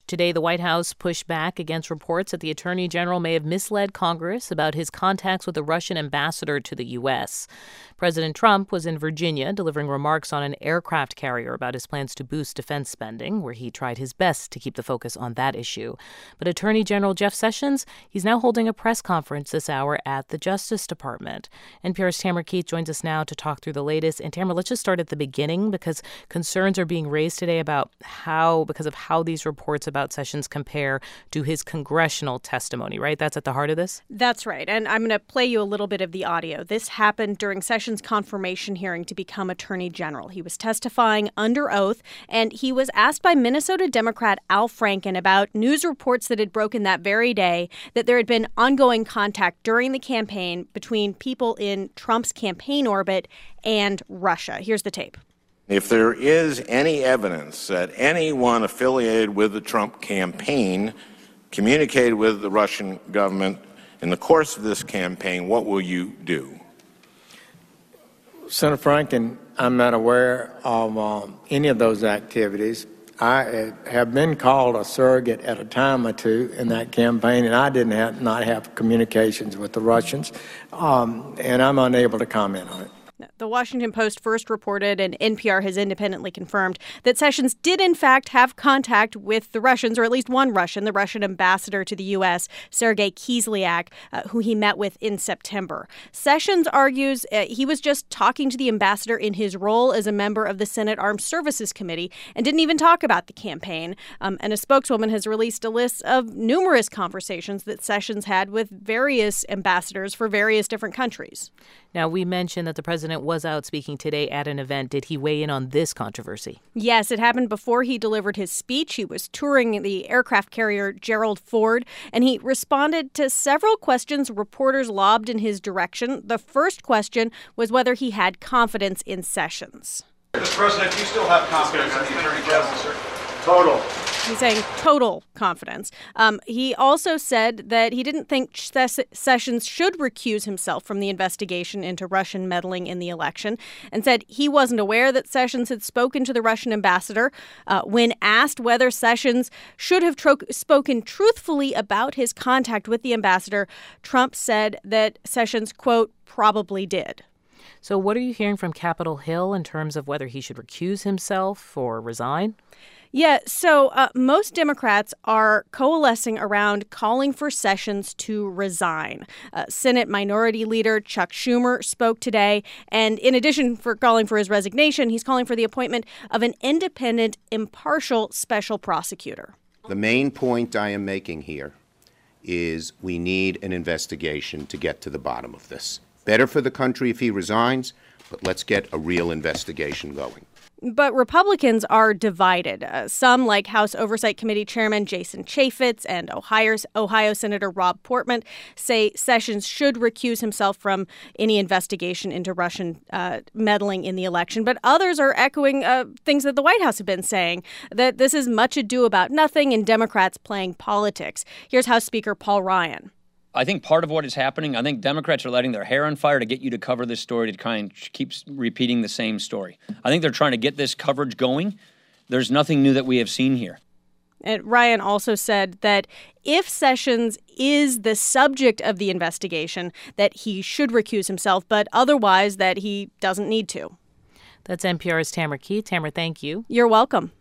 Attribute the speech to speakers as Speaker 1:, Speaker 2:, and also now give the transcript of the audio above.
Speaker 1: Today, the White House pushed back against reports that the Attorney General may have misled Congress about his contacts with the Russian ambassador to the U.S. President Trump was in Virginia delivering remarks on an aircraft carrier about his plans to boost defense spending, where he tried his best to keep the focus on that issue. But Attorney General Jeff Sessions, he's now holding a press conference this hour at the Justice Department. NPR's Tamara Keith joins us now to talk through the latest. And Tamara, let's just start at the beginning because concerns are being raised today about because of how these reports about Sessions compare to his congressional testimony, right? That's at the heart of this?
Speaker 2: That's right. And I'm going to play you a little bit of the audio. This happened during Sessions' confirmation hearing to become Attorney General. He was testifying under oath, and he was asked by Minnesota Democrat Al Franken about news reports that had broken that very day that there had been ongoing contact during the campaign between people in Trump's campaign orbit and Russia. Here's the tape.
Speaker 3: If there is any evidence that anyone affiliated with the Trump campaign communicated with the Russian government in the course of this campaign, what will you do?
Speaker 4: Senator Franken, I'm not aware of any of those activities. I have been called a surrogate at a time or two in that campaign, and I did not have communications with the Russians, and I'm unable to comment on it.
Speaker 2: The Washington Post first reported, and NPR has independently confirmed, that Sessions did in fact have contact with the Russians, or at least one Russian, the Russian ambassador to the U.S., Sergei Kislyak, who he met with in September. Sessions argues he was just talking to the ambassador in his role as a member of the Senate Armed Services Committee and didn't even talk about the campaign. And a spokeswoman has released a list of numerous conversations that Sessions had with various ambassadors for various different countries.
Speaker 1: Now, we mentioned that the president was out speaking today at an event. Did he weigh in on this controversy?
Speaker 2: Yes, it happened before he delivered his speech. He was touring the aircraft carrier Gerald Ford, and he responded to several questions reporters lobbed in his direction. The first question was whether he had confidence in Sessions.
Speaker 5: Mr. President, do you still have confidence in the Attorney General, sir?
Speaker 4: Total.
Speaker 2: He's saying total confidence. He also said that he didn't think Sessions should recuse himself from the investigation into Russian meddling in the election, and said he wasn't aware that Sessions had spoken to the Russian ambassador. When asked whether Sessions should have spoken truthfully about his contact with the ambassador, Trump said that Sessions, quote, probably did.
Speaker 1: So what are you hearing from Capitol Hill in terms of whether he should recuse himself or resign?
Speaker 2: Yeah, so most Democrats are coalescing around calling for Sessions to resign. Senate Minority Leader Chuck Schumer spoke today, and in addition for calling for his resignation, he's calling for the appointment of an independent, impartial special prosecutor.
Speaker 6: The main point I am making here is we need an investigation to get to the bottom of this. Better for the country if he resigns, but let's get a real investigation going.
Speaker 2: But Republicans are divided. Some, like House Oversight Committee Chairman Jason Chaffetz and Ohio Senator Rob Portman, say Sessions should recuse himself from any investigation into Russian meddling in the election. But others are echoing things that the White House have been saying, that this is much ado about nothing and Democrats playing politics. Here's House Speaker Paul Ryan.
Speaker 7: I think part of what is happening, I think Democrats are letting their hair on fire to get you to cover this story, to try and keep repeating the same story. I think they're trying to get this coverage going. There's nothing new that we have seen here.
Speaker 2: And Ryan also said that if Sessions is the subject of the investigation, that he should recuse himself, but otherwise that he doesn't need to.
Speaker 1: That's NPR's Tamara Keith. Tamara, thank you.
Speaker 2: You're welcome.